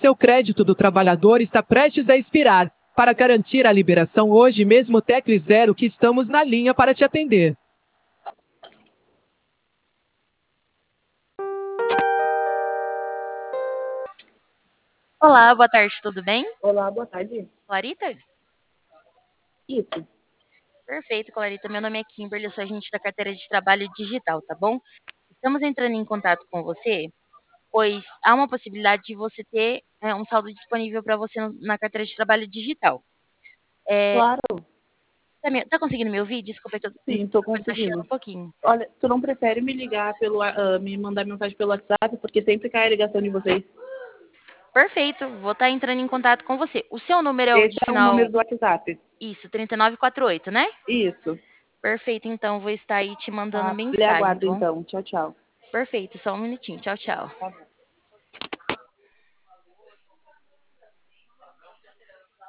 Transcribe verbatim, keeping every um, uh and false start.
Seu crédito do trabalhador está prestes a expirar. Para garantir a liberação hoje mesmo, tecle zero que estamos na linha para te atender. Olá, boa tarde, tudo bem? Olá, boa tarde. Clarita? Isso. Perfeito, Clarita. Meu nome é Kimberly, eu sou agente da carteira de trabalho digital, tá bom? Estamos entrando em contato com você, pois há uma possibilidade de você ter é, um saldo disponível para você no- na carteira de trabalho digital. Claro, Tá, me- tá conseguindo me ouvir? Desculpa, é que eu, sim, estou desculpa, tá chiando conseguindo. um pouquinho. Olha, tu não prefere me ligar pelo, ah, me mandar mensagem pelo WhatsApp, porque sempre cai a ligação de vocês. Perfeito, vou estar entrando em contato com você. O seu número é o Esse de é o final, número do WhatsApp. isso, trinta e nove quarenta e oito, né? Isso. Perfeito, então vou estar aí te mandando Tá. Lhe mensagem, aguardo tá bom? então. Tchau, tchau. Perfeito, só um minutinho. Tchau, tchau. Tá bom.